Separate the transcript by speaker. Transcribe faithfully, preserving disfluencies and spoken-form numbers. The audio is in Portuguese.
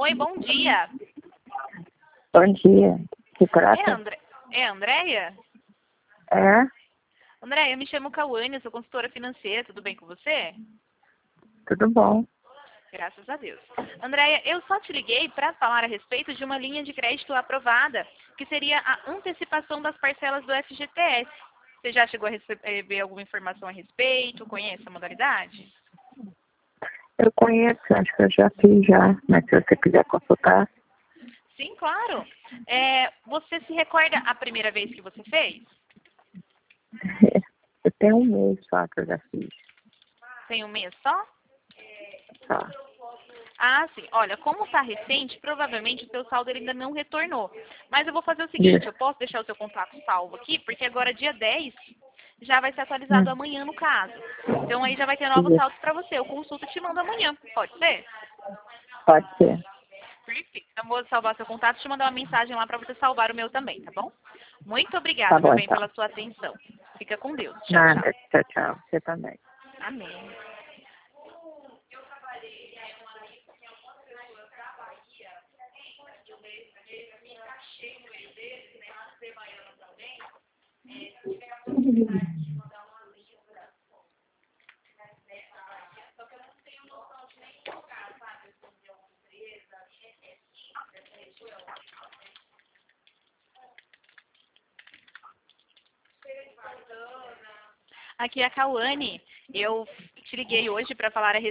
Speaker 1: Oi, bom dia.
Speaker 2: Bom dia. Que
Speaker 1: É,
Speaker 2: trata?
Speaker 1: André... é Andréia?
Speaker 2: É?
Speaker 1: Andréia, eu me chamo Cauane, eu sou consultora financeira, tudo bem com você?
Speaker 2: Tudo bom.
Speaker 1: Graças a Deus. Andréia, eu só te liguei para falar a respeito de uma linha de crédito aprovada, que seria a antecipação das parcelas do F G T S. Você já chegou a receber alguma informação a respeito? Conhece a modalidade?
Speaker 2: Eu conheço, acho que eu já fiz já, mas se você quiser consultar,
Speaker 1: Sim, claro. É, você se recorda a primeira vez que você fez?
Speaker 2: eu tenho um mês só que eu já fiz.
Speaker 1: Tem um mês só?
Speaker 2: Só.
Speaker 1: Ah, sim. Olha, como está recente, provavelmente o seu saldo ele ainda não retornou. Mas eu vou fazer o seguinte,
Speaker 2: Isso.
Speaker 1: eu posso deixar o seu contato salvo aqui, porque agora dia dez já vai ser atualizado
Speaker 2: Hum.
Speaker 1: amanhã no caso. Então aí já vai ter novos
Speaker 2: Isso.
Speaker 1: saldos para você. Eu consulto e te mando amanhã. Pode ser?
Speaker 2: Pode ser.
Speaker 1: Perfeito. Então vou salvar seu contato e te mandar uma mensagem lá para você salvar o meu também, tá bom? Muito
Speaker 2: Tá
Speaker 1: obrigada, meu
Speaker 2: bom,
Speaker 1: bem,
Speaker 2: então.
Speaker 1: pela sua atenção. Fica com Deus. Tchau, tchau.
Speaker 2: Nada. Tchau, tchau. Você também.
Speaker 1: Amém. Aqui é a Cauane. Eu te liguei hoje para falar a